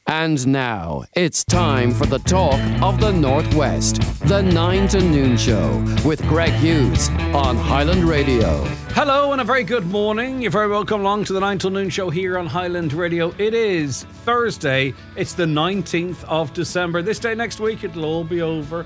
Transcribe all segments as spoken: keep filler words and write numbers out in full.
And now, it's time for the talk of the Northwest. The nine to noon Show with Greg Hughes on Highland Radio. Hello and a very good morning. You're very welcome along to the nine to noon Show here on Highland Radio. It is Thursday. It's the nineteenth of December. This day next week, it'll all be over.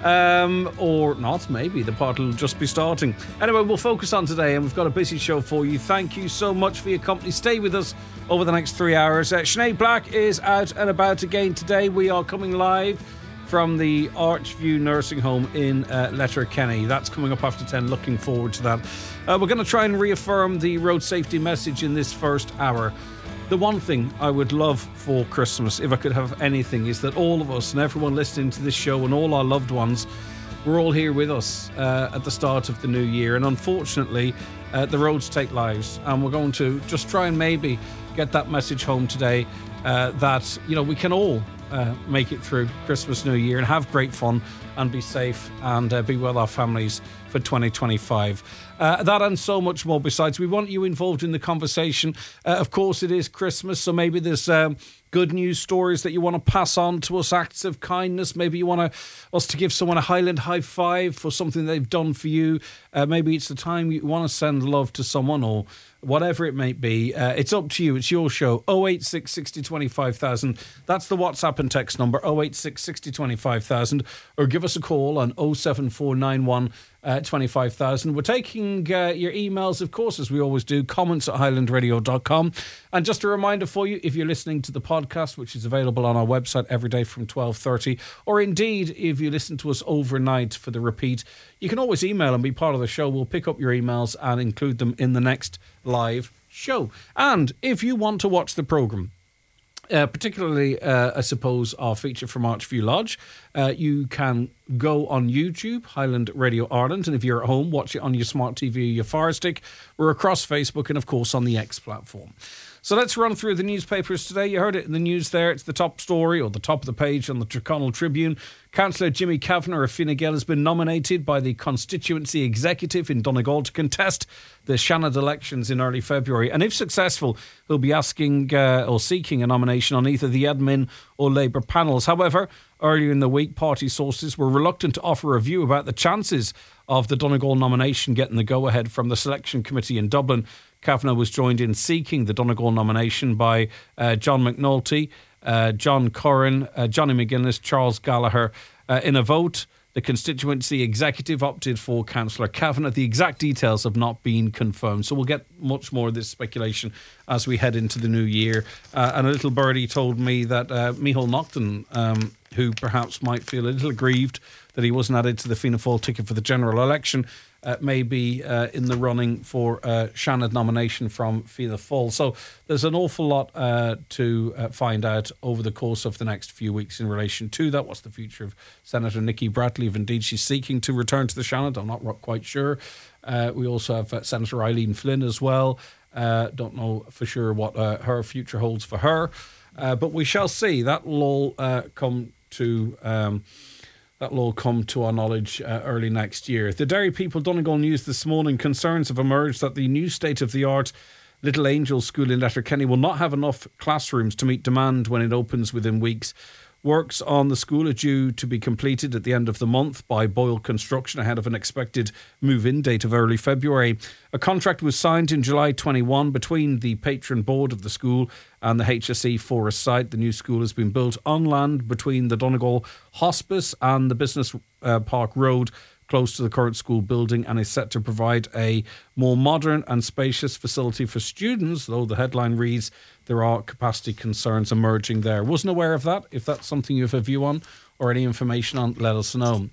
Um, or not, maybe. The pod will just be starting. Anyway, we'll focus on today, and we've got a busy show for you. Thank you so much for your company. Stay with us over the next three hours. Uh, Sinead Black is out and about again today. We are coming live from the Archview Nursing Home in uh, Letterkenny. That's coming up after ten. Looking forward to that. Uh, we're going to try and reaffirm the road safety message in this first hour. The one thing I would love for Christmas, if I could have anything, is that all of us and everyone listening to this show and all our loved ones, we're all here with us uh, at the start of the new year. And unfortunately, uh, the roads take lives. And we're going to just try and maybe get that message home today uh, that, you know, we can all uh, make it through Christmas, New Year and have great fun and be safe and uh, be with our families for twenty twenty-five. Uh, that and so much more besides. We want you involved in the conversation. Uh, of course, it is Christmas, so maybe there's um, good news stories that you want to pass on to us, acts of kindness. Maybe you want to, us to give someone a Highland high five for something they've done for you. Uh, maybe it's the time you want to send love to someone or whatever it may be. Uh, it's up to you. It's your show. oh eight six, sixty, twenty-five thousand. That's the WhatsApp and text number, oh eight six, sixty, twenty-five thousand. Or give us a call on oh seven four nine one, twenty-five thousand. We're taking uh, your emails, of course, as we always do. Comments at highland radio dot com. And just a reminder for you, if you're listening to the podcast, which is available on our website every day from twelve thirty, or indeed if you listen to us overnight for the repeat, you can always email and be part of the show. We'll pick up your emails and include them in the next live show. And if you want to watch the programme, Uh, particularly, uh, I suppose, our feature from Archview Lodge, uh, you can go on YouTube, Highland Radio Ireland, and if you're at home, watch it on your smart T V or your Fire Stick. We're across Facebook and, of course, on the X platform. So let's run through the newspapers today. You heard it in the news there. It's the top story, or the top of the page on the Tyrconnell Tribune. Councillor Jimmy Kavanagh of Fine Gael has been nominated by the constituency executive in Donegal to contest the Seanad elections in early February. And if successful, he'll be asking uh, or seeking a nomination on either the admin or Labour panels. However, earlier in the week, party sources were reluctant to offer a view about the chances of the Donegal nomination getting the go-ahead from the selection committee in Dublin. Kavanagh was joined in seeking the Donegal nomination by uh, John McNulty, uh, John Curran, uh, Johnny McGuinness, Charles Gallagher. Uh, in a vote, the constituency executive opted for Councillor Kavanagh. The exact details have not been confirmed, so we'll get much more of this speculation as we head into the new year. Uh, and a little birdie told me that uh, Micheál Naughton, um, who perhaps might feel a little aggrieved that he wasn't added to the Fianna Fáil ticket for the general election, uh, may be uh, in the running for a Seanad nomination from Fianna Fáil. So there's an awful lot uh, to uh, find out over the course of the next few weeks in relation to that. What's the future of Senator Nikki Bradley, if indeed she's seeking to return to the Seanad? I'm not quite sure. Uh, we also have uh, Senator Eileen Flynn as well. Uh, don't know for sure what uh, her future holds for her. Uh, but we shall see. That will all uh, come to... Um, That will all come to our knowledge uh, early next year. The Derry People Donegal News this morning, concerns have emerged that the new state-of-the-art Little Angel School in Letterkenny will not have enough classrooms to meet demand when it opens within weeks. Works on the school are due to be completed at the end of the month by Boyle Construction ahead of an expected move-in date of early February. A contract was signed in July twenty-one between the patron board of the school and the H S E Forest site. The new school has been built on land between the Donegal Hospice and the Business uh, Park Road, close to the current school building, and is set to provide a more modern and spacious facility for students, though the headline reads there are capacity concerns emerging there. Wasn't aware of that. If that's something you have a view on or any information on, let us know.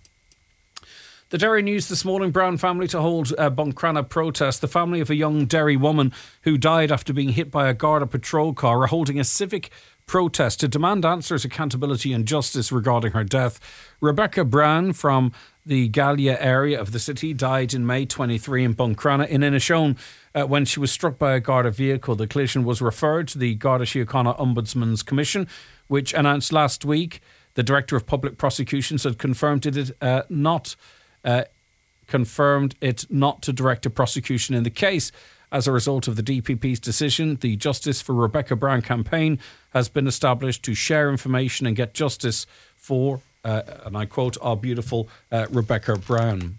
The Derry News this morning, Brown family to hold a Buncrana protest. The family of a young Derry woman who died after being hit by a Garda patrol car are holding a civic protest to demand answers, accountability and justice regarding her death. Rebecca Brown from the Gallia area of the city died in May twenty-three in Buncrana in Inishowen uh, when she was struck by a Garda vehicle. The collision was referred to the Garda Síochána Ombudsman's Commission, which announced last week the Director of Public Prosecutions had confirmed it uh, not uh, confirmed it not to direct a prosecution in the case. As a result of the D P P's decision, the Justice for Rebecca Brown campaign has been established to share information and get justice for, uh, and I quote, our beautiful uh, Rebecca Brown.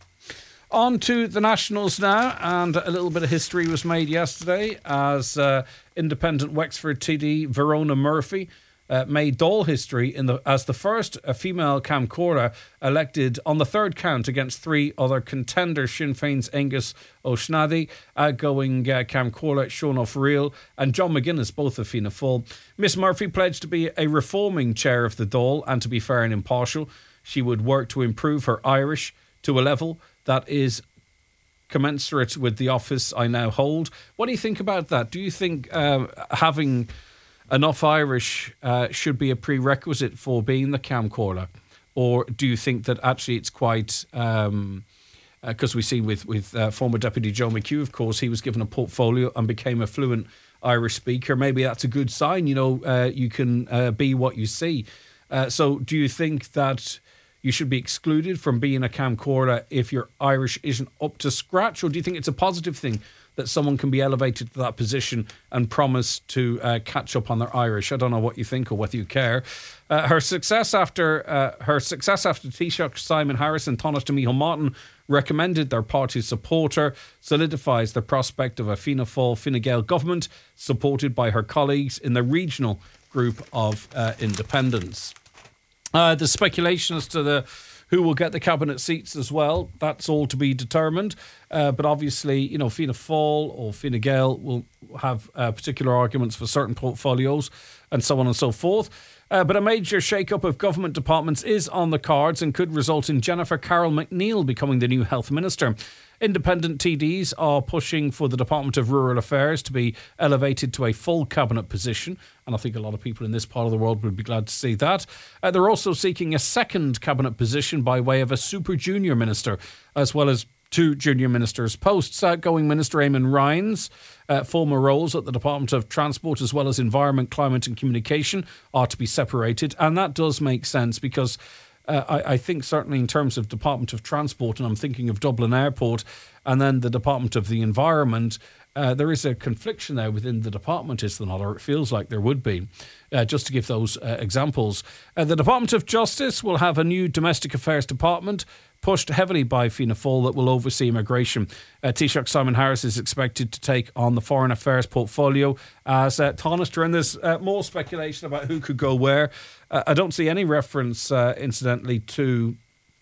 On to the Nationals now, and a little bit of history was made yesterday as uh, independent Wexford T D Verona Murphy uh, made Dáil history in the as the first uh, female Ceann Comhairle elected on the third count against three other contenders: Sinn Féin's Angus O'Shnady, outgoing uh, Ceann Comhairle Sean O'Reilly, and John McGuinness, both of Fianna Fáil. Miss Murphy pledged to be a reforming chair of the Dáil and to be fair and impartial. She would work to improve her Irish to a level that is commensurate with the office I now hold. What do you think about that? Do you think uh, having enough Irish uh, should be a prerequisite for being the Ceann Comhairle? Or do you think that actually it's quite... Um, because uh, we see with, with uh, former Deputy Joe McHugh, of course, he was given a portfolio and became a fluent Irish speaker. Maybe that's a good sign. You know, uh, you can uh, be what you see. Uh, so do you think that you should be excluded from being a Ceann Comhairle if your Irish isn't up to scratch? Or do you think it's a positive thing that someone can be elevated to that position and promise to uh, catch up on their Irish? I don't know what you think or whether you care. Uh, her success after uh, her success after Taoiseach Simon Harris and Tánaiste Micheál Martin recommended their party support her solidifies the prospect of a Fianna Fáil Fine Gael government supported by her colleagues in the regional group of uh, independents. Uh, the speculation as to the who will get the cabinet seats as well, that's all to be determined. Uh, but obviously, you know, Fianna Fáil or Fine Gael will have uh, particular arguments for certain portfolios and so on and so forth. Uh, but a major shake-up of government departments is on the cards and could result in Jennifer Carroll McNeill becoming the new health minister. Independent T Ds are pushing for the Department of Rural Affairs to be elevated to a full cabinet position, and I think a lot of people in this part of the world would be glad to see that. Uh, they're also seeking a second cabinet position by way of a super junior minister, as well as two junior ministers' posts. Outgoing Minister Eamon Ryan's uh, former roles at the Department of Transport, as well as Environment, Climate and Communication, are to be separated, and that does make sense because Uh, I, I think certainly in terms of Department of Transport, and I'm thinking of Dublin Airport, and then the Department of the Environment, uh, there is a confliction there within the department, is there not? Or it feels like there would be, uh, just to give those uh, examples. Uh, the Department of Justice will have a new Domestic Affairs Department pushed heavily by Fianna Fáil that will oversee immigration. Uh, Taoiseach Simon Harris is expected to take on the Foreign Affairs portfolio as uh, Tánaiste, and there's uh, more speculation about who could go where. Uh, I don't see any reference, uh, incidentally, to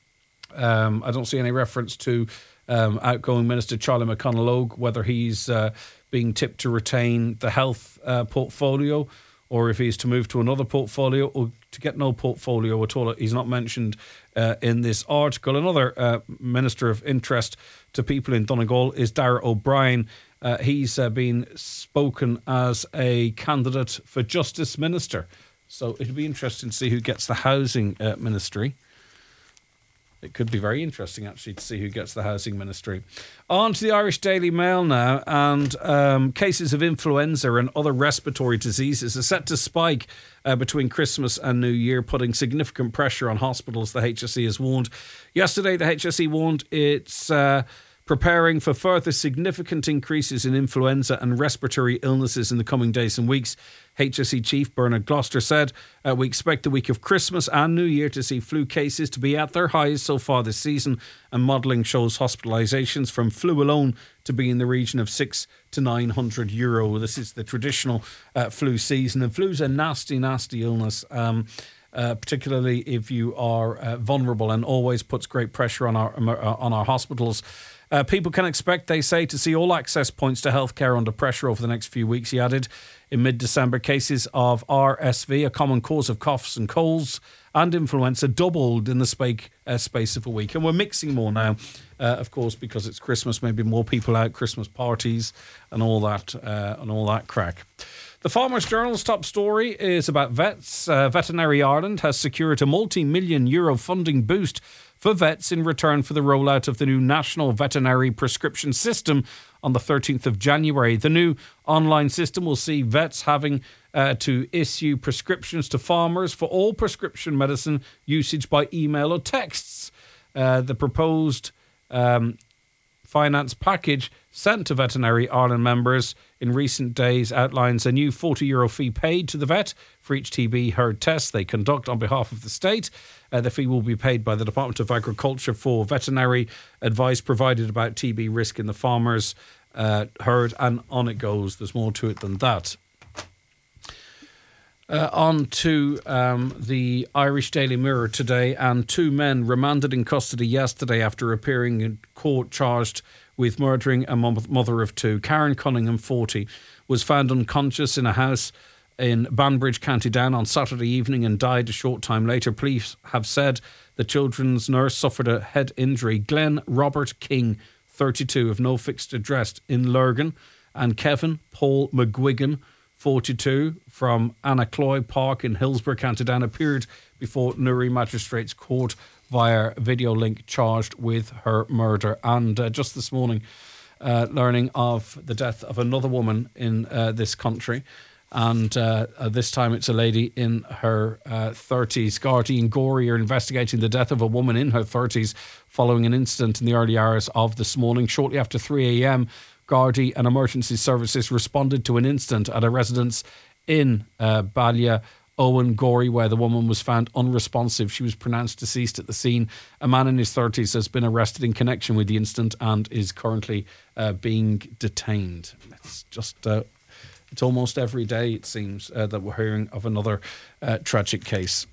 um, I don't see any reference to um, outgoing Minister Charlie McConalogue, whether he's uh, being tipped to retain the health uh, portfolio, or if he's to move to another portfolio, or to get no portfolio at all. He's not mentioned uh, in this article. Another uh, minister of interest to people in Donegal is Darragh O'Brien. Uh, he's uh, been spoken as a candidate for Justice Minister. So it'll be interesting to see who gets the housing uh, ministry. It could be very interesting, actually, to see who gets the housing ministry. On to the Irish Daily Mail now, and um, cases of influenza and other respiratory diseases are set to spike uh, between Christmas and New Year, putting significant pressure on hospitals, the H S E has warned. Yesterday, the H S E warned it's uh, preparing for further significant increases in influenza and respiratory illnesses in the coming days and weeks. H S E Chief Bernard Gloucester said, uh, we expect the week of Christmas and New Year to see flu cases to be at their highs so far this season, and modelling shows hospitalisations from flu alone to be in the region of six to nine hundred euro. This is the traditional uh, flu season, and flu's a nasty, nasty illness. Um, Uh, particularly if you are uh, vulnerable, and always puts great pressure on our uh, on our hospitals. Uh, people can expect, they say, to see all access points to healthcare under pressure over the next few weeks, he added. In mid-December, cases of R S V, a common cause of coughs and colds, and influenza doubled in the spake, uh, space of a week. And we're mixing more now, uh, of course, because it's Christmas, maybe more people out, Christmas parties and all that, uh, and all that crack. The Farmers Journal's top story is about vets. Uh, Veterinary Ireland has secured a multi-million euro funding boost for vets in return for the rollout of the new National Veterinary Prescription System on the thirteenth of January. The new online system will see vets having uh, to issue prescriptions to farmers for all prescription medicine usage by email or texts. Uh, the proposed um, finance package sent to Veterinary Ireland members in recent days outlines a new forty euro fee paid to the vet for each T B herd test they conduct on behalf of the state. Uh, the fee will be paid by the Department of Agriculture for veterinary advice provided about T B risk in the farmers' uh, herd, and on it goes. There's more to it than that. Uh, on to um, the Irish Daily Mirror today, and two men remanded in custody yesterday after appearing in court charged with murdering a mother of two. Karen Cunningham, forty, was found unconscious in a house in Banbridge, County Down on Saturday evening and died a short time later. Police have said the children's nurse suffered a head injury. Glenn Robert King, thirty-two, of no fixed address in Lurgan, and Kevin Paul McGuigan, forty-two, from Annacloy Park in Hillsborough, County Down, appeared before Newry Magistrates Court via video link, charged with her murder. And uh, just this morning, uh, learning of the death of another woman in uh, this country. And uh, uh, this time it's a lady in her uh, thirties. Gardaí and Gorey are investigating the death of a woman in her thirties following an incident in the early hours of this morning. Shortly after three a.m, Gardaí and emergency services responded to an incident at a residence in uh, Ballia, Owen Gorey, where the woman was found unresponsive. She was pronounced deceased at the scene. A man in his thirties has been arrested in connection with the incident and is currently uh, being detained. It's just... Uh, It's almost every day, it seems, uh, that we're hearing of another uh, tragic case.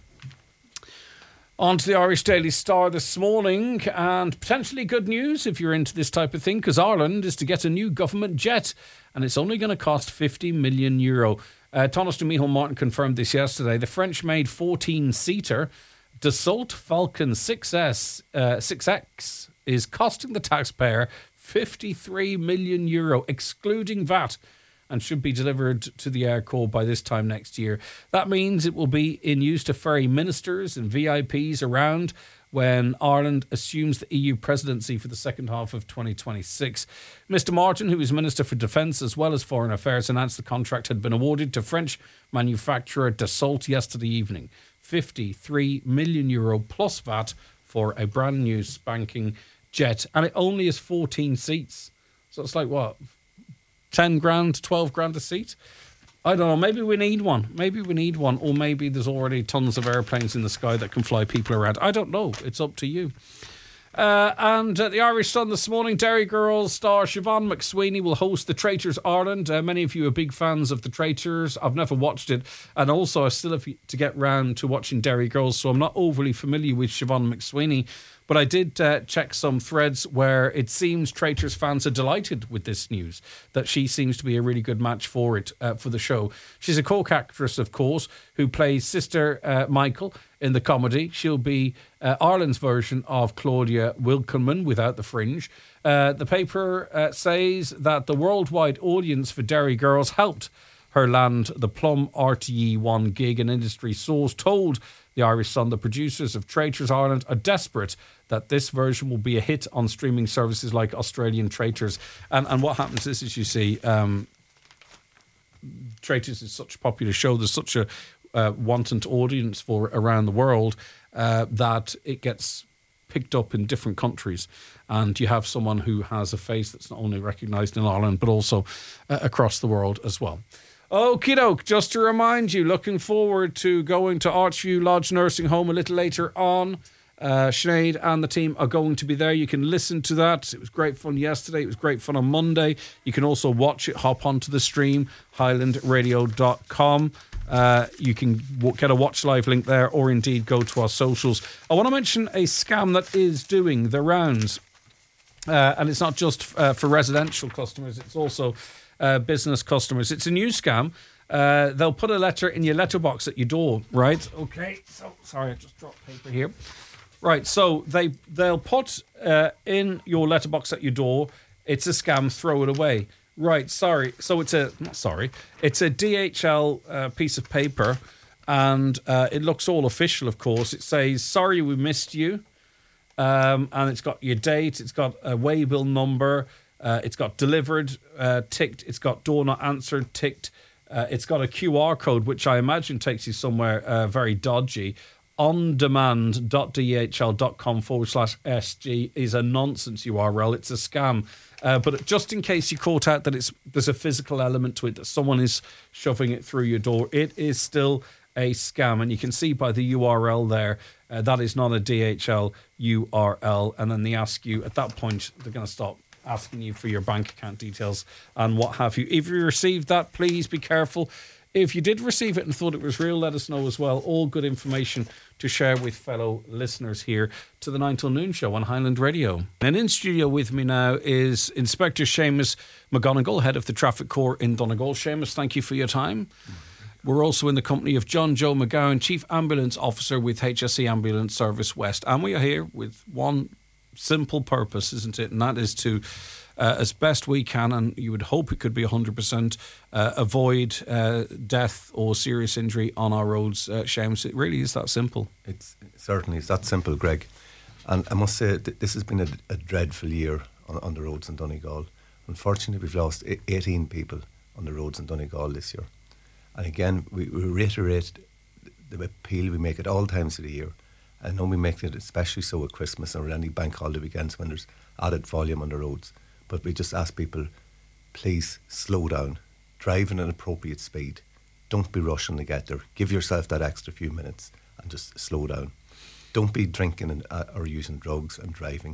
On to the Irish Daily Star this morning, and potentially good news if you're into this type of thing, because Ireland is to get a new government jet, and it's only going to cost fifty million euro. Uh, Thomas de Micheal Martin confirmed this yesterday. The French-made fourteen-seater Dassault Falcon six S, uh, six X is costing the taxpayer fifty-three million euro, excluding V A T, and should be delivered to the Air Corps by this time next year. That means it will be in use to ferry ministers and V I Ps around when Ireland assumes the E U presidency for the second half of twenty twenty-six. Mister Martin, who is Minister for Defence as well as Foreign Affairs, announced the contract had been awarded to French manufacturer Dassault yesterday evening. fifty-three million euro plus V A T for a brand new spanking jet. And it only has fourteen seats. So it's like, what, ten grand, twelve grand a seat? I don't know. Maybe we need one. Maybe we need one. Or maybe there's already tons of airplanes in the sky that can fly people around. I don't know. It's up to you. Uh, and uh, the Irish Sun this morning, Derry Girls star Siobhan McSweeney will host the Traitors Ireland. Uh, many of you are big fans of the Traitors. I've never watched it. And also I still have to get round to watching Derry Girls, so I'm not overly familiar with Siobhan McSweeney. But I did uh, check some threads where it seems Traitors fans are delighted with this news, that she seems to be a really good match for it, uh, for the show. She's a co-actress, of course, who plays Sister uh, Michael in the comedy. She'll be uh, Ireland's version of Claudia Wilkenman without the fringe. Uh, the paper uh, says that the worldwide audience for Derry Girls helped her land the Plum R T E one gig. An industry source told the Irish Sun the producers of Traitors Ireland are desperate that this version will be a hit on streaming services like Australian Traitors. And and what happens is, as you see, um, Traitors is such a popular show. There's such a uh, wanton audience for around the world uh, that it gets picked up in different countries. And you have someone who has a face that's not only recognised in Ireland, but also uh, across the world as well. Okie doke, just to remind you, looking forward to going to Archview Lodge Nursing Home a little later on. Uh, Sinead and the team are going to be there. You can listen to that. It was great fun yesterday. It was great fun on Monday. You can also watch it, hop onto the stream, highland radio dot com. Uh, you can w- get a watch live link there, or indeed go to our socials. I want to mention a scam that is doing the rounds. Uh, and it's not just uh, for residential customers, it's also uh, business customers. It's a new scam. Uh, they'll put a letter in your letterbox at your door, right? Okay, so sorry, I just dropped paper here. Right, so they, they'll put uh, in your letterbox at your door, it's a scam, throw it away. Right, sorry. So it's a, not sorry, it's a D H L uh, piece of paper, and uh, it looks all official, of course. It says, sorry we missed you. Um, and it's got your date, it's got a waybill number, uh, it's got delivered, uh, ticked, it's got door not answered, ticked, uh, it's got a Q R code, which I imagine takes you somewhere uh, very dodgy. ondemand.dhl.com forward slash SG is a nonsense U R L. It's a scam. Uh, but just in case you caught out that it's there's a physical element to it, that someone is shoving it through your door, it is still a scam. And you can see by the U R L there, uh, that is not a D H L U R L. And then they ask you, at that point, they're going to stop asking you for your bank account details and what have you. If you received that, please be careful. If you did receive it and thought it was real, let us know as well. All good information to share with fellow listeners here to the nine till noon show on Highland Radio. And in studio with me now is Inspector Seamus McGonigal, head of the Traffic Corps in Donegal. Seamus, thank you for your time. Mm-hmm. We're also in the company of John Joe McGowan, Chief Ambulance Officer with H S E Ambulance Service West. And we are here with one simple purpose, isn't it? And that is to Uh, as best we can, and you would hope it could be one hundred percent, uh, avoid uh, death or serious injury on our roads. Uh, Seamus, it really is that simple. It's certainly it's that simple, Greg. And I must say, th- this has been a, a dreadful year on, on the roads in Donegal. Unfortunately, we've lost eighteen people on the roads in Donegal this year. And again, we, we reiterate the appeal we make at all times of the year. I know we make it especially so at Christmas or any bank holiday weekends when there's added volume on the roads. But we just ask people, please slow down, drive at an appropriate speed. Don't be rushing to get there. Give yourself that extra few minutes and just slow down. Don't be drinking and, uh, or using drugs and driving.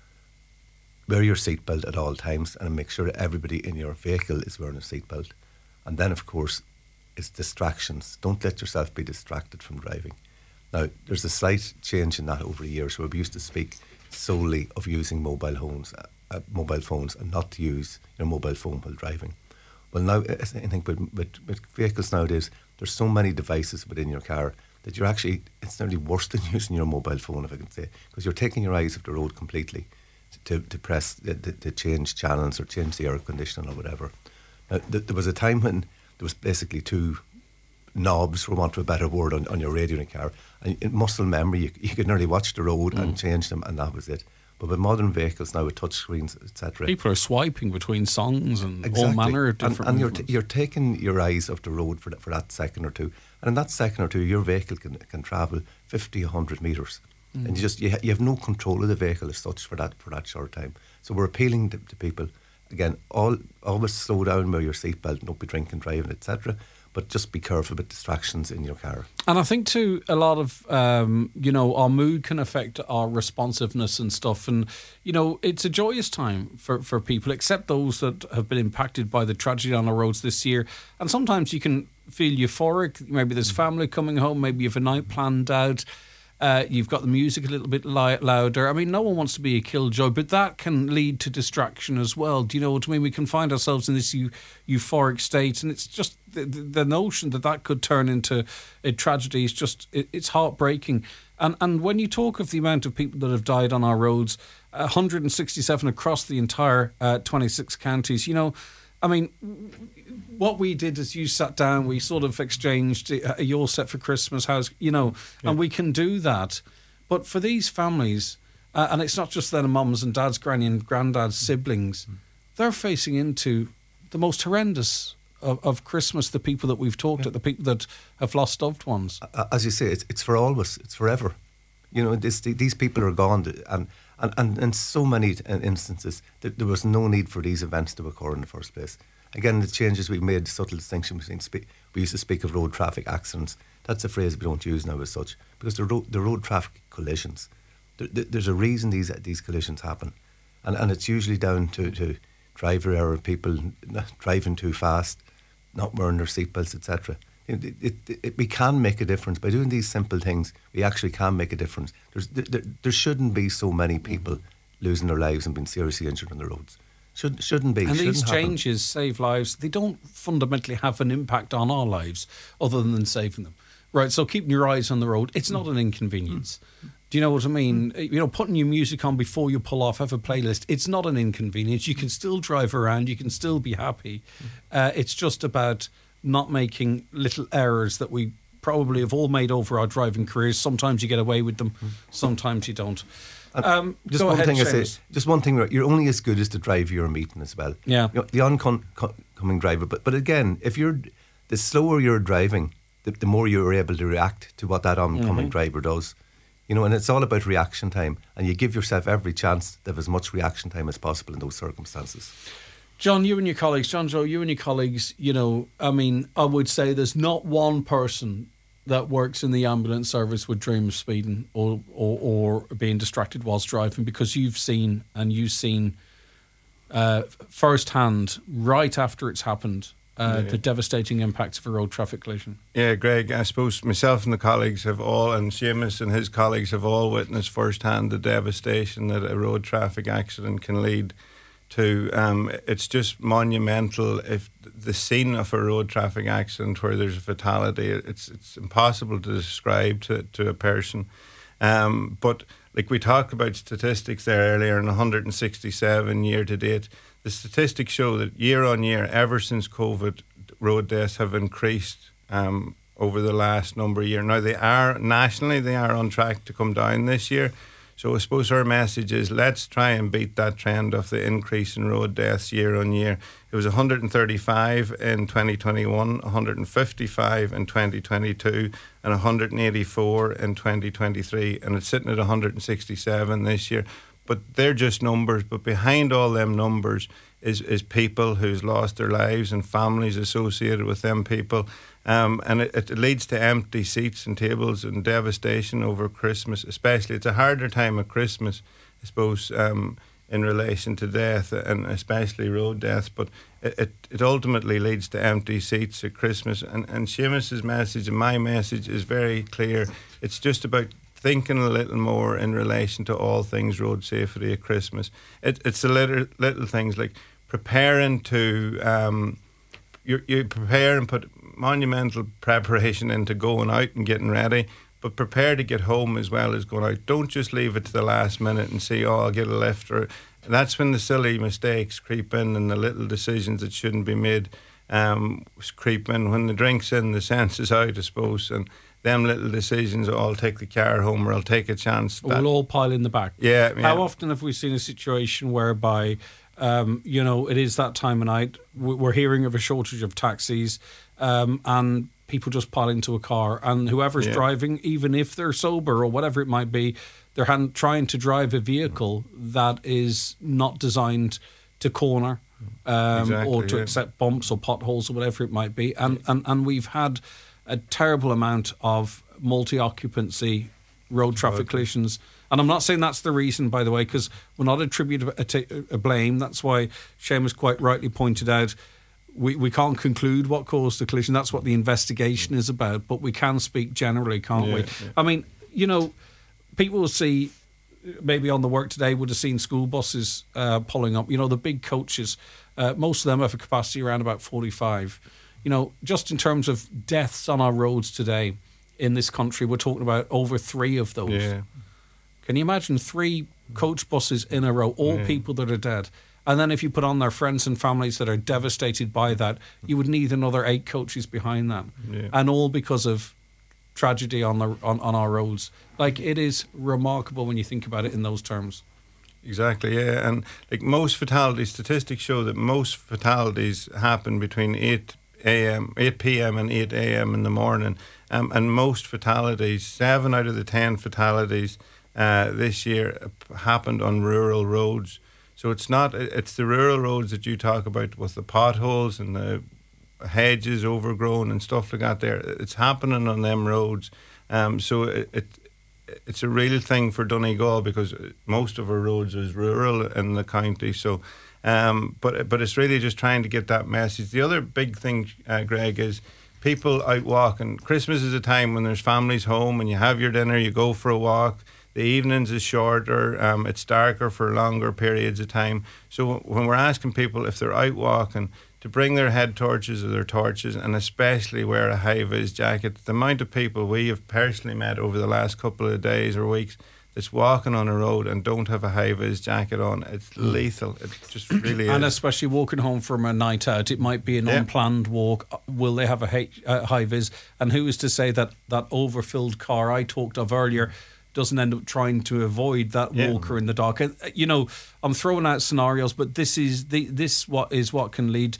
Wear your seatbelt at all times and make sure that everybody in your vehicle is wearing a seatbelt. And then, of course, it's distractions. Don't let yourself be distracted from driving. Now, there's a slight change in that over the years where we used to speak solely of using mobile phones. Uh, mobile phones and not to use your mobile phone while driving. Well, now I think with, with, with vehicles nowadays, there's so many devices within your car that you're actually, it's nearly worse than using your mobile phone, if I can say, because you're taking your eyes off the road completely to, to press, to, to change channels or change the air conditioning or whatever. Now, th- there was a time when there was basically two knobs, for want of a better word, on, on your radio in a car, and in muscle memory, you, you could nearly watch the road mm. and change them, and that was it. But with modern vehicles now with touch screens, et cetera, people are swiping between songs and exactly. all manner of different. And, and you're t- you're taking your eyes off the road for that, for that second or two, and in that second or two, your vehicle can can travel fifty, one hundred metres, mm. and you just you, ha- you have no control of the vehicle as such for that for that short time. So we're appealing to, to people again. All always slow down, wear your seatbelt, don't be drinking, driving, et cetera. But just be careful with distractions in your car. And I think too, a lot of, um, you know, our mood can affect our responsiveness and stuff. And, you know, it's a joyous time for, for people, except those that have been impacted by the tragedy on our roads this year. And sometimes you can feel euphoric. Maybe there's family coming home. Maybe you have a night planned out. Uh, you've got the music a little bit li- louder. I mean, no one wants to be a killjoy, but that can lead to distraction as well. Do you know what I mean? We can find ourselves in this eu- euphoric state, and it's just the, the notion that that could turn into a tragedy is just, it, it's heartbreaking. And and when you talk of the amount of people that have died on our roads, one hundred sixty-seven across the entire uh, twenty-six counties, you know, I mean, what we did is you sat down, we sort of exchanged, are you all set for Christmas? How's, you know, yeah. and we can do that. But for these families, uh, and it's not just their mums and dads, granny and granddad's siblings, mm. they're facing into the most horrendous of, of Christmas, the people that we've talked yeah. to, the people that have lost loved ones. As you say, it's, it's for always, it's forever. You know, this, these people are gone, and And, and in so many instances, th- there was no need for these events to occur in the first place. Again, the changes we made, subtle distinction between, spe- we used to speak of road traffic accidents. That's a phrase we don't use now as such, because the road, the road traffic collisions, there, there, there's a reason these these collisions happen. And and it's usually down to, to driver error, people driving too fast, not wearing their seatbelts, et cetera. It, it, it, it, we can make a difference by doing these simple things. We actually can make a difference. There's, there, there shouldn't be so many people losing their lives and being seriously injured on the roads. Should, shouldn't be. And shouldn't these happen. changes save lives. They don't fundamentally have an impact on our lives other than saving them. Right, so keeping your eyes on the road, it's not an inconvenience. Mm. Do you know what I mean? Mm. You know, putting your music on before you pull off, have a playlist, it's not an inconvenience. You can still drive around, you can still be happy. Mm. Uh, it's just about not making little errors that we probably have all made over our driving careers. Sometimes you get away with them, mm. sometimes you don't. Um, just one ahead, thing Seamus. I say, just one thing, you're only as good as the driver you're meeting as well. Yeah. You know, the oncoming driver, but but again, if you're, the slower you're driving, the, the more you're able to react to what that oncoming mm-hmm. driver does. You know, and it's all about reaction time, and you give yourself every chance to have as much reaction time as possible in those circumstances. John, you and your colleagues, John Joe, you and your colleagues, you know, I mean, I would say there's not one person that works in the ambulance service would dream of speeding or, or, or being distracted whilst driving, because you've seen and you've seen uh, firsthand, right after it's happened, uh, yeah. the devastating impacts of a road traffic collision. Yeah, Greg, I suppose myself and the colleagues have all, and Seamus and his colleagues have all witnessed firsthand the devastation that a road traffic accident can lead to. Um, it's just monumental. If the scene of a road traffic accident where there's a fatality, it's it's impossible to describe to, to a person. Um, but like we talked about statistics there earlier, in one hundred sixty-seven year to date, the statistics show that year on year, ever since COVID, road deaths have increased um, over the last number of years. Now they are, nationally, they are on track to come down this year. So I suppose our message is, let's try and beat that trend of the increase in road deaths year on year. It was one hundred thirty-five in twenty twenty-one, one hundred fifty-five in twenty twenty-two, and one hundred eighty-four in twenty twenty-three, and it's sitting at one hundred sixty-seven this year. But they're just numbers. But behind all them numbers is is people who's lost their lives and families associated with them people. Um, and it, it leads to empty seats and tables and devastation over Christmas, especially. It's a harder time at Christmas, I suppose, um, in relation to death, and especially road deaths. But it, it, it ultimately leads to empty seats at Christmas. And, and Seamus's message and my message is very clear. It's just about thinking a little more in relation to all things road safety at Christmas. It, it's the little, little things like preparing to... Um, you, you prepare and put monumental preparation into going out and getting ready, but prepare to get home as well as going out. Don't just leave it to the last minute and say, oh, I'll get a lift. Or that's when the silly mistakes creep in and the little decisions that shouldn't be made um, creep in. When the drink's in, the sense is out, I suppose, and them little decisions, oh, I'll take the car home or I'll take a chance. That, we'll all pile in the back. Yeah, yeah. How often have we seen a situation whereby Um, you know, it is that time of night. We're hearing of a shortage of taxis, um, and people just pile into a car. And whoever's yeah. driving, even if they're sober or whatever it might be, they're hand, trying to drive a vehicle that is not designed to corner um, exactly, or to yeah. accept bumps or potholes or whatever it might be. And, and, and we've had a terrible amount of multi-occupancy road traffic okay. collisions. And I'm not saying that's the reason, by the way, because we're not attributing a, t- a blame. That's why Seamus quite rightly pointed out we, we can't conclude what caused the collision. That's what the investigation is about. But we can speak generally, can't yeah, we? Yeah. I mean, you know, people will see, maybe on the work today, would have seen school buses uh, pulling up. You know, the big coaches, uh, most of them have a capacity around about forty-five. You know, just in terms of deaths on our roads today in this country, we're talking about over three of those. Yeah. Can you imagine three coach buses in a row, all yeah. people that are dead? And then if you put on their friends and families that are devastated by that, you would need another eight coaches behind that. Yeah. And all because of tragedy on, the, on, on our roads. Like, it is remarkable when you think about it in those terms. Exactly, yeah. And like most fatalities, statistics show that most fatalities happen between eight a.m., eight p.m. and eight a.m. in the morning. Um, and most fatalities, seven out of the ten fatalities Uh, this year happened on rural roads. So it's not, it's the rural roads that you talk about with the potholes and the hedges overgrown and stuff like that there. It's happening on them roads. Um, so it, it it's a real thing for Donegal because most of our roads is rural in the county. So, um, but but it's really just trying to get that message. The other big thing, uh, Greg, is people out walking. Christmas is a time when there's families home and you have your dinner, you go for a walk. The evenings is shorter, um, it's darker for longer periods of time. So when we're asking people if they're out walking to bring their head torches or their torches and especially wear a high-vis jacket, the amount of people we have personally met over the last couple of days or weeks that's walking on a road and don't have a high-vis jacket on, it's lethal. It just really and is. And especially walking home from a night out, it might be an yeah. unplanned walk. Will they have a high-vis? And who is to say that that overfilled car I talked of earlier doesn't end up trying to avoid that yeah. walker in the dark? And, you know, I'm throwing out scenarios, but this is the this what is what can lead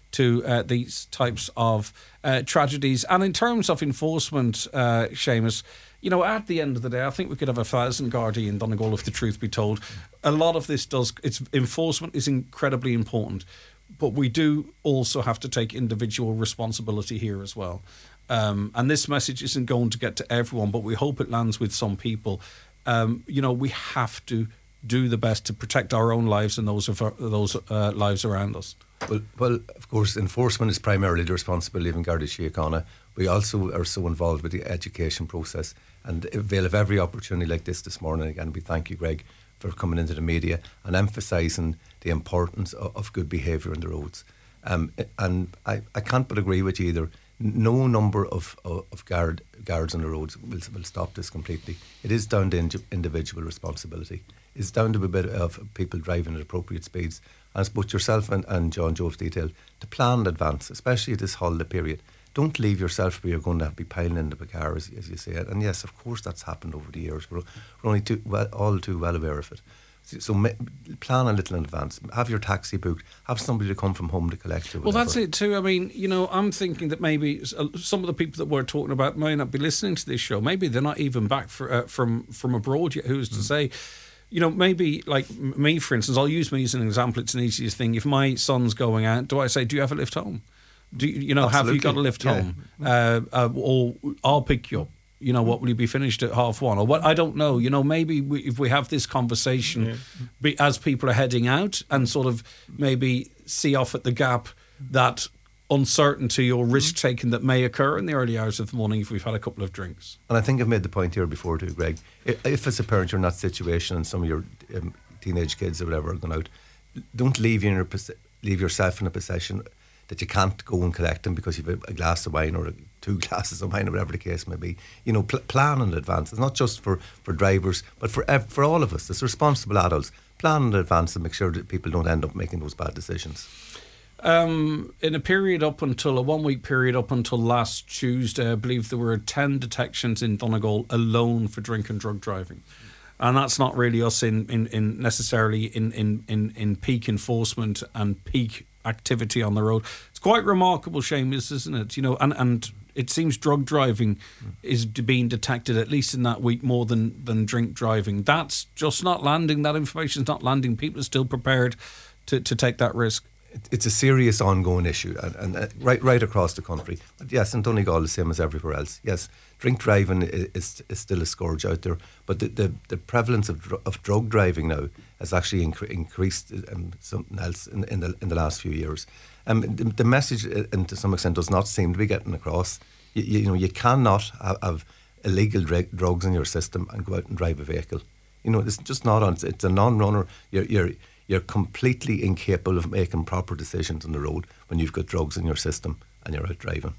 to uh, these types of uh, tragedies. And in terms of enforcement, uh, Seamus, you know, at the end of the day, I think we could have a thousand Gardaí in Donegal, if the truth be told. A lot of this does, it's enforcement is incredibly important, but we do also have to take individual responsibility here as well. Um, and this message isn't going to get to everyone, but we hope it lands with some people. Um, you know, we have to do the best to protect our own lives and those of our, those uh, lives around us. Well, well, of course, enforcement is primarily the responsibility of Garda Síochána. We also are so involved with the education process and avail of every opportunity like this this morning. Again, we thank you, Greg, for coming into the media and emphasising the importance of, of good behaviour on the roads. Um, and I, I can't but agree with you either. No number of, of, of guard, guards on the roads will, will stop this completely. It is down to ind- individual responsibility. It's down to a bit of people driving at appropriate speeds. And it's both yourself and, and John Joe's detail to plan in advance, especially at this holiday period. Don't leave yourself where you're going to be piling into the car, as, as you say. And yes, of course, that's happened over the years. We're, we're only too well, all too well aware of it. So, so ma- plan a little in advance. Have your taxi booked. Have somebody to come from home to collect you. Well, that's it too. I mean, you know, I'm thinking that maybe some of the people that we're talking about may not be listening to this show. Maybe they're not even back for, uh, from from abroad yet. Who's mm. to say? You know, maybe like me, for instance, I'll use me as an example. It's an easiest thing. If my son's going out, do I say, do you have a lift home? Do you, you know, Absolutely. Have you got a lift yeah. home? Uh, uh, or I'll pick you up. You know, what will you be finished at half one? Or what? I don't know. You know, maybe we, if we have this conversation yeah. be, as people are heading out and sort of maybe see off at the gap that uncertainty or risk taking that may occur in the early hours of the morning if we've had a couple of drinks. And I think I've made the point here before too, Greg. If as a parent you're in that situation and some of your um, teenage kids or whatever are going out, don't leave you in your, leave yourself in a position that you can't go and collect them because you've a glass of wine or two glasses of wine or whatever the case may be. You know, pl- plan in advance. It's not just for, for drivers, but for ev- for all of us as responsible adults. Plan in advance and make sure that people don't end up making those bad decisions. Um, in a period up until a one week period up until last Tuesday, I believe there were ten detections in Donegal alone for drink and drug driving, and that's not really us in, in, in necessarily in, in, in, in peak enforcement and peak activity on the road. It's quite remarkable, Seamus, isn't it? You know, and, and it seems drug driving mm. is being detected at least in that week more than than drink driving. That's just not landing. That information's not landing. People are still prepared to, to take that risk. It's a serious ongoing issue and, and uh, right right across the country. But yes, in Donegal the same as everywhere else. Yes, drink driving is, is still a scourge out there, but the, the, the prevalence of dr- of drug driving now has actually incre- increased um, something else in, in the in the last few years. Um, the, the message, uh, and to some extent, does not seem to be getting across. You, you know, you cannot have, have illegal dr- drugs in your system and go out and drive a vehicle. You know, it's just not on. It's a non-runner. You're you're You're completely incapable of making proper decisions on the road when you've got drugs in your system and you're out driving.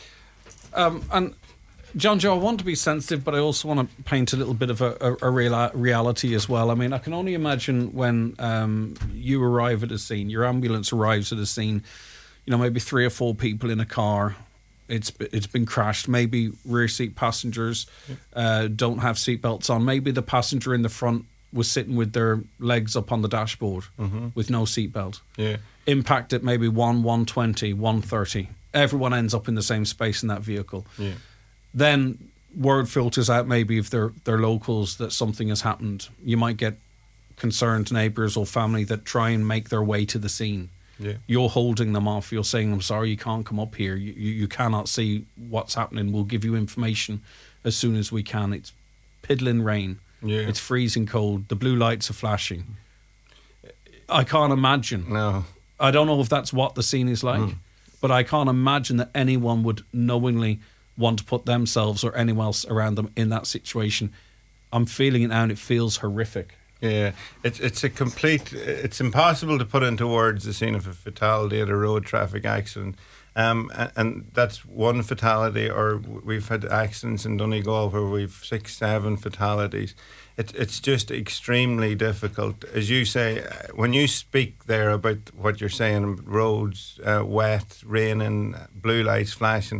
Um, and John Joe, I want to be sensitive, but I also want to paint a little bit of a, a, a real, reality as well. I mean, I can only imagine when um, you arrive at a scene, your ambulance arrives at a scene, you know, maybe three or four people in a car. It's it's been crashed. Maybe rear seat passengers uh, don't have seatbelts on. Maybe the passenger in the front was sitting with their legs up on the dashboard mm-hmm. with no seatbelt. Yeah. Impact at maybe one, one twenty, one thirty. Everyone ends up in the same space in that vehicle. Yeah. Then word filters out maybe if they're, they're locals that something has happened. You might get concerned neighbours or family that try and make their way to the scene. Yeah. You're holding them off. You're saying, I'm sorry, you can't come up here. You, you, you cannot see what's happening. We'll give you information as soon as we can. It's piddling rain. Yeah. It's freezing cold. The blue lights are flashing. I can't imagine. No. I don't know if that's what the scene is like, mm. but I can't imagine that anyone would knowingly want to put themselves or anyone else around them in that situation. I'm feeling it now and it feels horrific. Yeah, it's it's a complete. It's impossible to put into words the scene of a fatality at a road traffic accident. Um, and, and that's one fatality, or we've had accidents in Donegal where we've six, seven fatalities. It, it's just extremely difficult. As you say, when you speak there about what you're saying, roads, uh, wet, raining, blue lights flashing,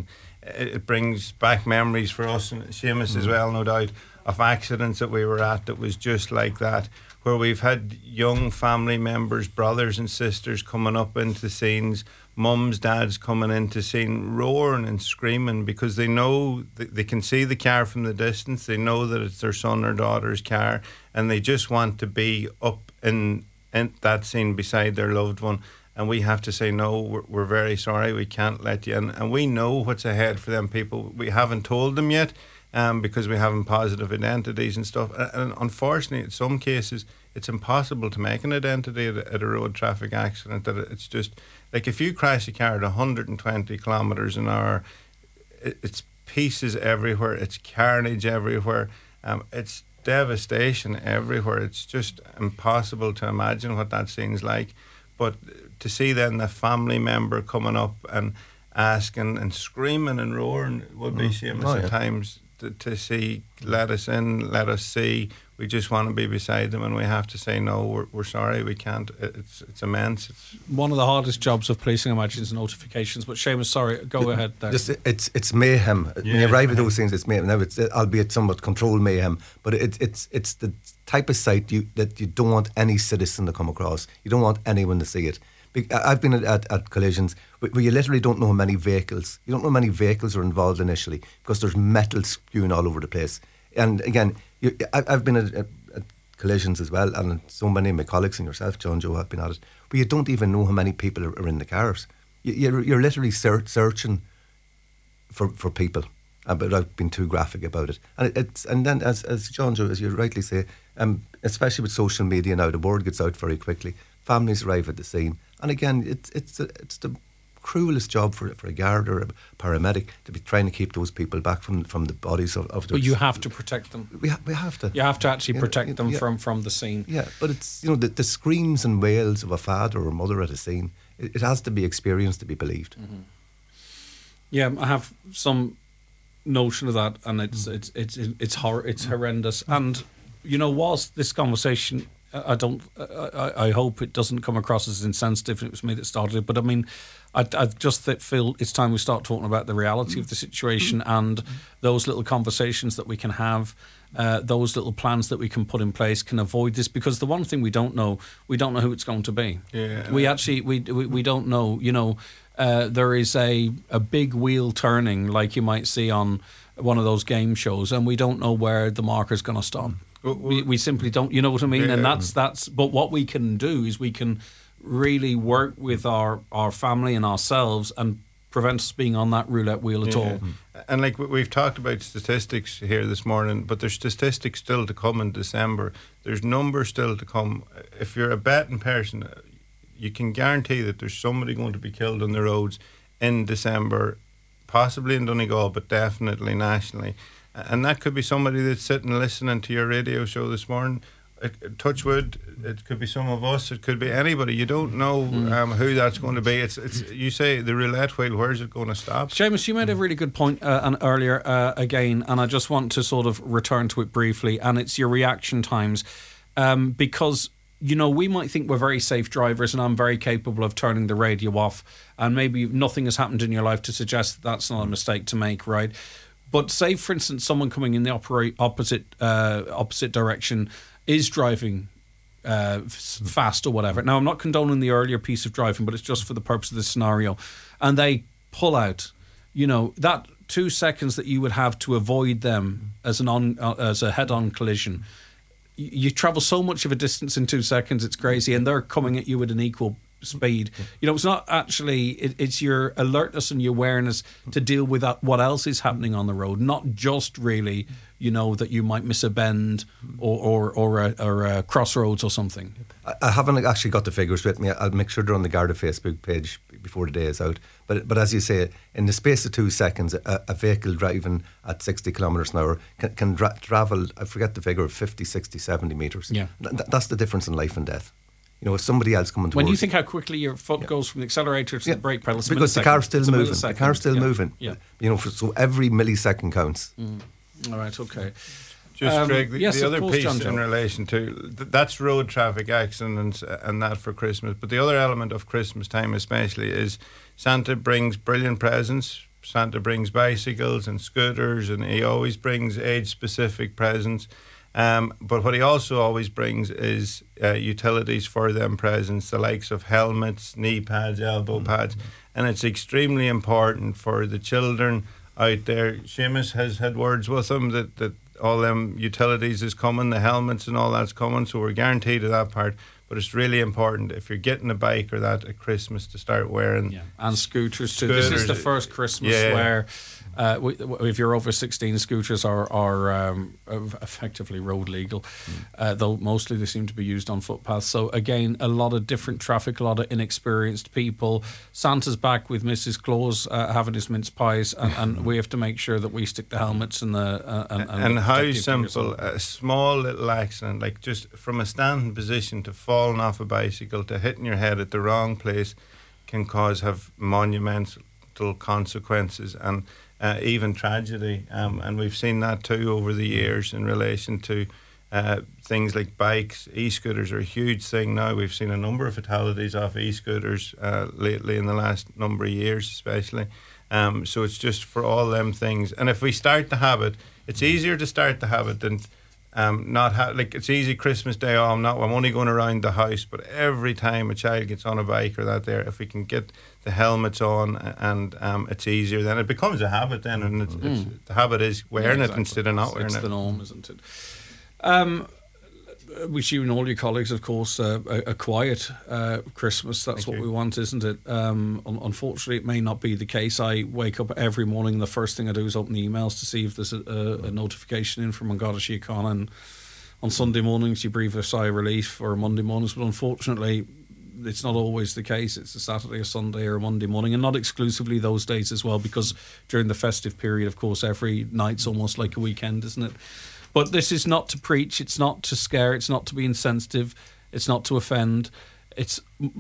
it, it brings back memories for us and Seamus mm. as well, no doubt, of accidents that we were at that was just like that, where we've had young family members, brothers and sisters coming up into scenes, mums, dads coming into scene, roaring and screaming because they know th- they can see the car from the distance. They know that it's their son or daughter's car, and they just want to be up in, in that scene beside their loved one. And we have to say, no, we're, we're very sorry, we can't let you in. And we know what's ahead for them people. We haven't told them yet um, because we haven't positive identities and stuff. And, and unfortunately, in some cases, it's impossible to make an identity at a, at a road traffic accident. That it's just, like if you crash a car at one hundred twenty kilometres an hour, it, it's pieces everywhere, it's carnage everywhere, um, it's devastation everywhere. It's just impossible to imagine what that scene's like. But to see then the family member coming up and asking and screaming and roaring would be Seamus oh, yeah. at times to, to see, let us in, let us see. We just want to be beside them, and we have to say no. We're, we're sorry, we can't. It's it's immense. It's one of the hardest jobs of policing, I imagine, is notifications. But Seamus, sorry, go it, ahead there. Just, it's it's mayhem. Yeah, when you arrive at those things, it's mayhem. Now, it's albeit somewhat controlled mayhem, but it's it's it's the type of sight you that you don't want any citizen to come across. You don't want anyone to see it. I've been at, at, at collisions where you literally don't know how many vehicles. You don't know how many vehicles are involved initially because there's metal spewing all over the place. And again, you, I, I've been at, at, at collisions as well, and so many of my colleagues and yourself, John Joe, have been at it, but you don't even know how many people are, are in the cars. You, you're, you're literally search, searching for, for people, uh, but I've been too graphic about it. And it, it's and then, as, as John Joe, as you rightly say, um, especially with social media now, the word gets out very quickly. Families arrive at the scene, and again, it's it's a, it's the cruelest job for for a guard or a paramedic to be trying to keep those people back from from the bodies of, of their. But you have to protect them. We ha- we have to. You have to actually protect yeah, them yeah. from, from the scene. Yeah, but it's you know the, the screams and wails of a father or a mother at a scene. It, it has to be experienced to be believed. Mm-hmm. Yeah, I have some notion of that, and it's mm. it's it's it's hor- it's horrendous. And you know, whilst this conversation, I don't. I, I hope it doesn't come across as insensitive. It was me that started it, but I mean, I, I just feel it's time we start talking about the reality of the situation and those little conversations that we can have, uh, those little plans that we can put in place can avoid this. Because the one thing we don't know, we don't know who it's going to be. Yeah, we actually we we, we don't know. You know, uh, there is a a big wheel turning, like you might see on one of those game shows, and we don't know where the marker's going to stop. We, we simply don't, you know what I mean? Yeah. And that's, that's, but what we can do is we can really work with our, our family and ourselves and prevent us being on that roulette wheel at yeah. all. And like we've talked about statistics here this morning, but there's statistics still to come in December. There's numbers still to come. If you're a betting person, you can guarantee that there's somebody going to be killed on the roads in December, possibly in Donegal, but definitely nationally. And that could be somebody that's sitting listening to your radio show this morning. It, touch wood, it could be some of us, it could be anybody. You don't know mm. um, who that's going to be. It's it's you say the roulette wheel, where's it going to stop? Seamus, you made a really good point uh, and earlier uh, again, and I just want to sort of return to it briefly, and it's your reaction times. Um, because, you know, we might think we're very safe drivers and I'm very capable of turning the radio off, and maybe nothing has happened in your life to suggest that that's not a mistake to make, right? But say, for instance, someone coming in the operate opposite uh, opposite direction is driving uh, fast or whatever. Now, I'm not condoning the earlier piece of driving, but it's just for the purpose of this scenario. And they pull out, you know, that two seconds that you would have to avoid them as an on uh, as a head-on collision. You, you travel so much of a distance in two seconds, it's crazy, and they're coming at you at an equal speed. You know, it's not actually, it, it's your alertness and your awareness to deal with that, what else is happening on the road, not just really, you know, that you might miss a bend or or, or, a, or a crossroads or something. I, I haven't actually got the figures with me. I'll make sure they're on the Garda Facebook page before the day is out. But but as you say, in the space of two seconds, a, a vehicle driving at sixty kilometres an hour can, can dra- travel, I forget the figure, fifty, sixty, seventy metres. Yeah. Th- that's the difference in life and death. You know, if somebody else coming towards when you think how quickly your foot yeah. goes from the accelerator to yeah. the brake pedal, it's because the car's still it's moving. The car's still yeah. moving. Yeah. You know, for, so every millisecond counts. Mm. All right. Okay. Just um, Greg, the, yes, the other course, piece John in Joe. relation to th- that's road traffic accidents and that for Christmas. But the other element of Christmas time, especially, is Santa brings brilliant presents. Santa brings bicycles and scooters, and he always brings age-specific presents. Um, but what he also always brings is uh, utilities for them presents, the likes of helmets, knee pads, elbow mm-hmm. pads. And it's extremely important for the children out there. Seamus has had words with them that, that all them utilities is coming, the helmets and all that's coming, so we're guaranteed of that part. But it's really important if you're getting a bike or that at Christmas to start wearing. Yeah. And scooters too. Scooters. This is the first Christmas yeah. where uh, we, if you're over sixteen, scooters are, are um, effectively road legal, mm. uh, though mostly they seem to be used on footpaths. So again, a lot of different traffic, a lot of inexperienced people. Santa's back with Missus Claus uh, having his mince pies, and, and we have to make sure that we stick the helmets and the uh, and, and, and the how simple a small little accident, like just from a standing position to falling off a bicycle to hitting your head at the wrong place, can cause have monumental consequences and uh, even tragedy. Um, and we've seen that too over the years in relation to uh, things like bikes. E-scooters are a huge thing now. We've seen a number of fatalities off e-scooters uh, lately in the last number of years especially. Um, so it's just for all them things. And if we start the habit, it's easier to start the habit than Um, not ha- like it's easy Christmas Day. Oh, I'm not. I'm only going around the house. But every time a child gets on a bike or that, there, if we can get the helmets on and um, it's easier, then it becomes a habit. Then, and it's, mm. it's, the habit is wearing yeah, exactly. it instead of not wearing it's it. It's the norm, isn't it? Um, wish you and all your colleagues, of course, uh, a, a quiet uh, Christmas. That's Thank what you. we want, isn't it? Um, un- unfortunately, it may not be the case. I wake up every morning, and the first thing I do is open the emails to see if there's a, a, a notification in from An Garda Síochána, and on Sunday mornings you breathe a sigh of relief, or Monday mornings, but unfortunately it's not always the case. It's a Saturday, a Sunday or a Monday morning, and not exclusively those days as well, because during the festive period, of course, every night's almost like a weekend, isn't it? But this is not to preach, it's not to scare, it's not to be insensitive, it's not to offend. It's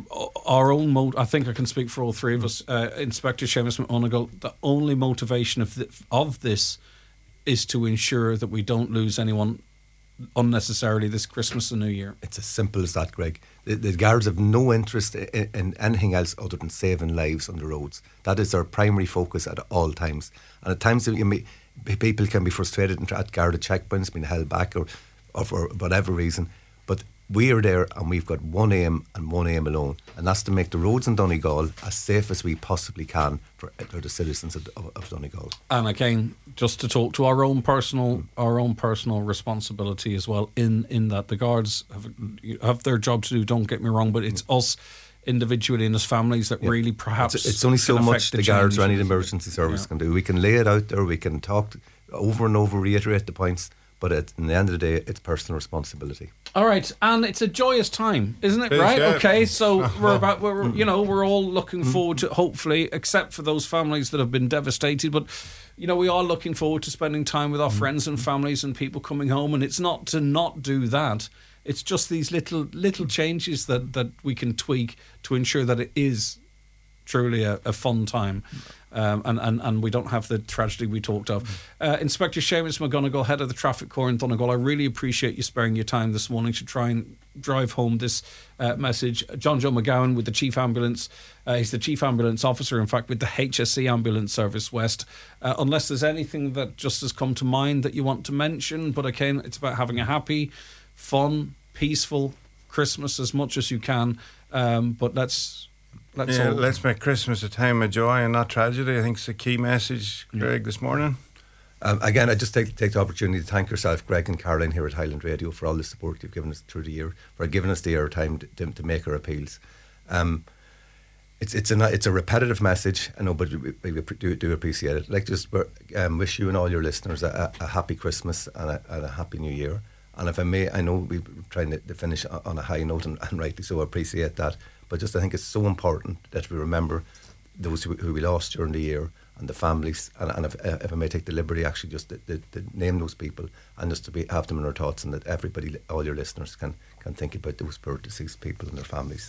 our own mode. I think I can speak for all three of us. Uh, Inspector Seamus McMonagle, the only motivation of the, of this is to ensure that we don't lose anyone unnecessarily this Christmas and New Year. It's as simple as that, Greg. The, the guards have no interest in, in anything else other than saving lives on the roads. That is their primary focus at all times. And at times you may, people can be frustrated at Garda checkpoints being held back or, or for whatever reason. But we are there and we've got one aim and one aim alone, and that's to make the roads in Donegal as safe as we possibly can for, for the citizens of, of, of Donegal. And again, just to talk to our own personal our own personal responsibility as well, in, in that the guards have, have their job to do, don't get me wrong, but it's us individually and as families that yeah. really perhaps it's, it's only so much the, the guards or any emergency service yeah. can do. We can lay it out there, we can talk over and over, reiterate the points, but at the end of the day, it's personal responsibility. All right, and it's a joyous time, isn't it? It is, right? yeah. Okay, so we're about, we're you know, we're all looking forward to, hopefully, except for those families that have been devastated, but you know, we are looking forward to spending time with our friends and families and people coming home. And it's not to not do that. It's just these little little changes that that we can tweak to ensure that it is truly a, a fun time. Um, and, and, and we don't have the tragedy we talked of. Uh, Inspector Seamus McGonigal, head of the Traffic Corps in Donegal, I really appreciate you sparing your time this morning to try and drive home this uh, message. John Joe McGowan with the Chief Ambulance. Uh, he's the Chief Ambulance Officer, in fact, with the H S E Ambulance Service West. Uh, unless there's anything that just has come to mind that you want to mention, but again, it's about having a happy, fun, peaceful Christmas as much as you can. Um, but let's... Let's, yeah, all... let's make Christmas a time of joy and not tragedy. I think it's a key message, Greg, this morning. Um, again, I just take, take the opportunity to thank yourself, Greg and Caroline here at Highland Radio, for all the support you've given us through the year, for giving us the airtime to, to, to make our appeals. Um, it's it's a it's a repetitive message, I know, but we, we do, do appreciate it. I'd like to just um, wish you and all your listeners a, a happy Christmas and a, and a happy New Year. And if I may, I know we're trying to finish on a high note, and, and rightly so, I appreciate that. But just I think it's so important that we remember those who, who we lost during the year and the families. And, and if, if I may take the liberty, actually, just to, to, to name those people and just to be, have them in our thoughts, and that everybody, all your listeners, can can think about those poor deceased people and their families.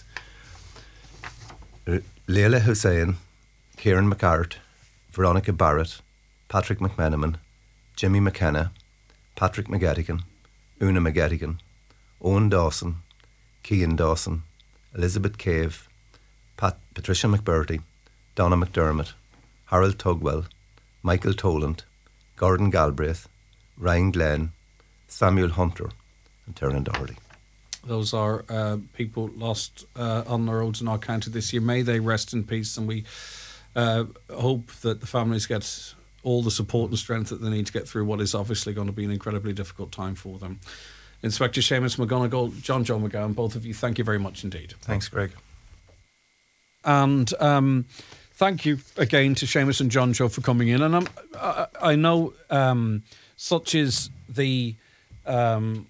Leila Hussein, Kieran McCart, Veronica Barrett, Patrick McMenamin, Jimmy McKenna, Patrick McGettigan, Una McGettigan, Owen Dawson, Cian Dawson, Elizabeth Cave, Pat, Patricia McBurty, Donna McDermott, Harold Tugwell, Michael Toland, Gordon Galbraith, Ryan Glenn, Samuel Hunter and Ternan Doherty. Those are uh, people lost uh, on the roads in our county this year. May they rest in peace, and we uh, hope that the families get all the support and strength that they need to get through what is obviously going to be an incredibly difficult time for them. Inspector Seamus McGonigal, John Joe McGowan, both of you, thank you very much indeed. Thanks, Greg. And um, thank you again to Seamus and John Joe for coming in. And I'm, I, I know um, such is the um,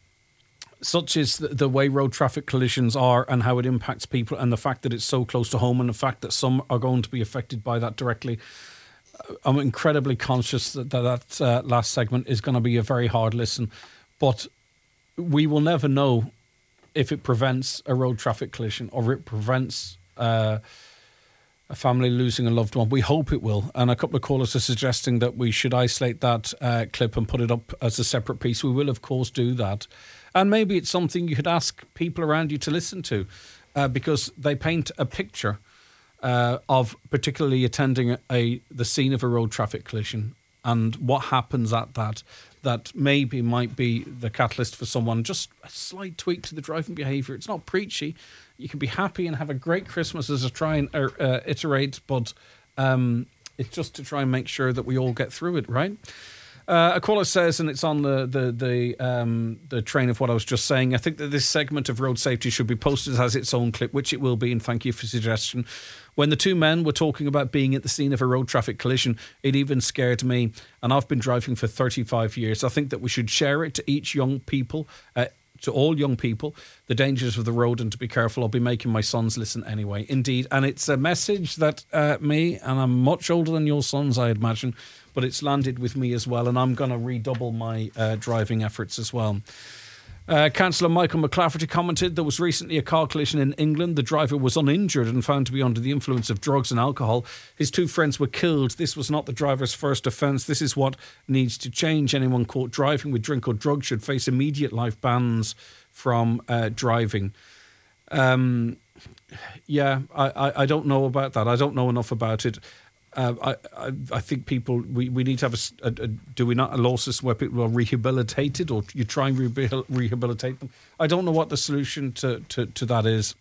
such is the, the way road traffic collisions are and how it impacts people, and the fact that it's so close to home, and the fact that some are going to be affected by that directly. I'm incredibly conscious that that, that uh, last segment is going to be a very hard listen, but we will never know if it prevents a road traffic collision or it prevents uh, a family losing a loved one. We hope it will. And a couple of callers are suggesting that we should isolate that uh, clip and put it up as a separate piece. We will, of course, do that. And maybe it's something you could ask people around you to listen to uh, because they paint a picture uh, of particularly attending a, a the scene of a road traffic collision and what happens at that. That maybe might be the catalyst for someone. Just a slight tweak to the driving behaviour. It's not preachy. You can be happy and have a great Christmas as I try and uh, uh, iterate, but um, it's just to try and make sure that we all get through it, right? Uh, a caller says, and it's on the the the, um, the train of what I was just saying, I think that this segment of road safety should be posted as its own clip, which it will be, and thank you for suggestion. When the two men were talking about being at the scene of a road traffic collision, it even scared me, and I've been driving for thirty-five years. I think that we should share it to each young people, uh, to all young people, the dangers of the road and to be careful. I'll be making my sons listen anyway. Indeed, and it's a message that uh, me, and I'm much older than your sons, I imagine, but it's landed with me as well, and I'm going to redouble my uh, driving efforts as well. Uh, Councillor Michael McClafferty commented there was recently a car collision in England. The driver was uninjured and found to be under the influence of drugs and alcohol. His two friends were killed. This was not the driver's first offence. This is what needs to change. Anyone caught driving with drink or drugs should face immediate life bans from uh, driving. Um, yeah, I, I, I don't know about that. I don't know enough about it. Uh, I, I I think people we, we need to have a, a, a do we not a law system where people are rehabilitated, or you try and re- rehabilitate them. I don't know what the solution to, to, to that is.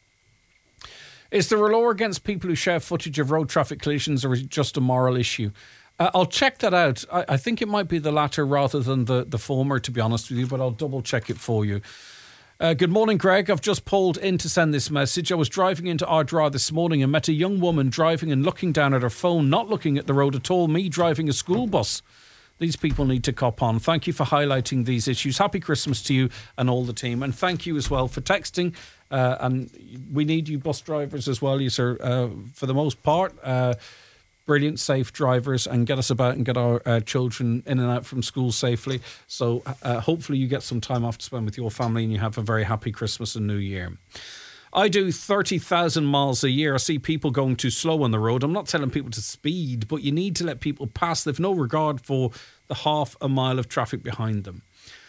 Is there a law against people who share footage of road traffic collisions, or is it just a moral issue? Uh, I'll check that out. I, I think it might be the latter rather than the, the former, to be honest with you, but I'll double check it for you. Uh, good morning, Greg. I've just pulled in to send this message. I was driving into Ardra this morning and met a young woman driving and looking down at her phone, not looking at the road at all. Me driving a school bus. These people need to cop on. Thank you for highlighting these issues. Happy Christmas to you and all the team. And thank you as well for texting. Uh, and we need you bus drivers as well. You sir, uh, for the most part, uh, brilliant, safe drivers, and get us about and get our uh, children in and out from school safely. So uh, hopefully you get some time off to spend with your family and you have a very happy Christmas and New Year. I do thirty thousand miles a year. I see people going too slow on the road. I'm not telling people to speed, but you need to let people pass. They've no regard for the half a mile of traffic behind them.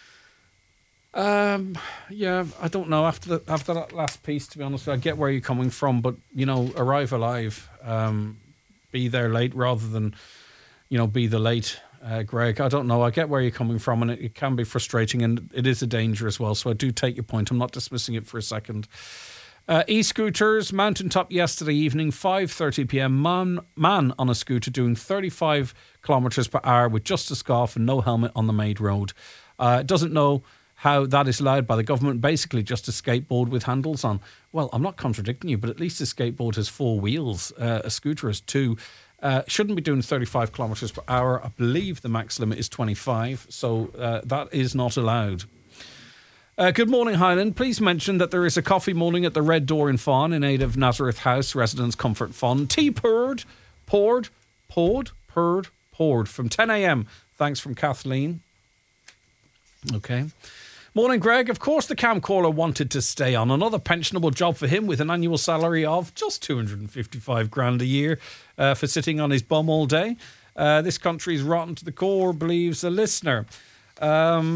Um, yeah, I don't know. After the, after that last piece, to be honest, I get where you're coming from, but, you know, arrive alive. Um, be there late rather than, you know, be the late, uh, Greg. I don't know. I get where you're coming from, and it, it can be frustrating, and it is a danger as well. So I do take your point. I'm not dismissing it for a second. Uh, e-scooters, mountaintop yesterday evening, five thirty p.m. Man, man on a scooter doing thirty-five kilometres per hour with just a scarf and no helmet on the Maid Road. Uh, doesn't know how that is allowed by the government. Basically just a skateboard with handles on. Well, I'm not contradicting you, but at least a skateboard has four wheels. Uh, a scooter has two. Uh, shouldn't be doing thirty-five kilometres per hour. I believe the max limit is twenty-five, so uh, that is not allowed. Uh, good morning, Highland. Please mention that there is a coffee morning at the Red Door in Fawn in aid of Nazareth House Residents Comfort Fund. Tea poured, poured, poured, poured, poured from ten a.m. Thanks from Kathleen. Okay. Morning, Greg. Of course, the camcaller wanted to stay on. Another pensionable job for him with an annual salary of just two hundred fifty-five grand a year uh, for sitting on his bum all day. Uh, this country is rotten to the core, believes a listener. Um,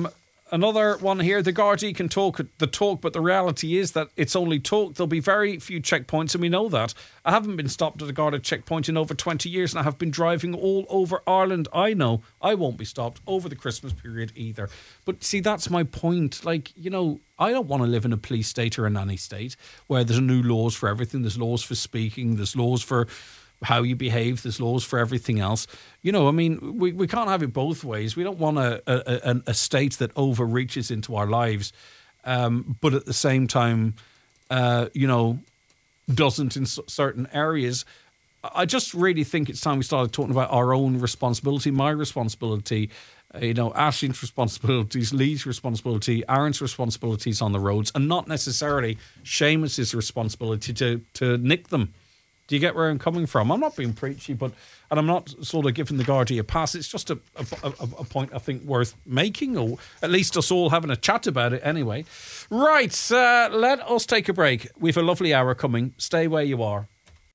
another one here. The Gardaí can talk the talk, but the reality is that it's only talk. There'll be very few checkpoints, and we know that. I haven't been stopped at a Garda checkpoint in over twenty years, and I have been driving all over Ireland. I know I won't be stopped over the Christmas period either. But see, that's my point. Like, you know, I don't want to live in a police state or a nanny state where there's new laws for everything. There's laws for speaking. There's laws for how you behave. There's laws for everything else. You know, I mean, we, we can't have it both ways. We don't want a, a, a state that overreaches into our lives, um, but at the same time, uh, you know, doesn't in c- certain areas. I just really think it's time we started talking about our own responsibility, my responsibility, uh, you know, Aislinn's responsibilities, Lee's responsibility, Aaron's responsibilities on the roads, and not necessarily Seamus's responsibility to, to nick them. Do you get where I'm coming from? I'm not being preachy, but and I'm not sort of giving the Gardaí a pass. It's just a, a, a, a point I think worth making, or at least us all having a chat about it anyway. Right, uh, let us take a break. We've a lovely hour coming. Stay where you are.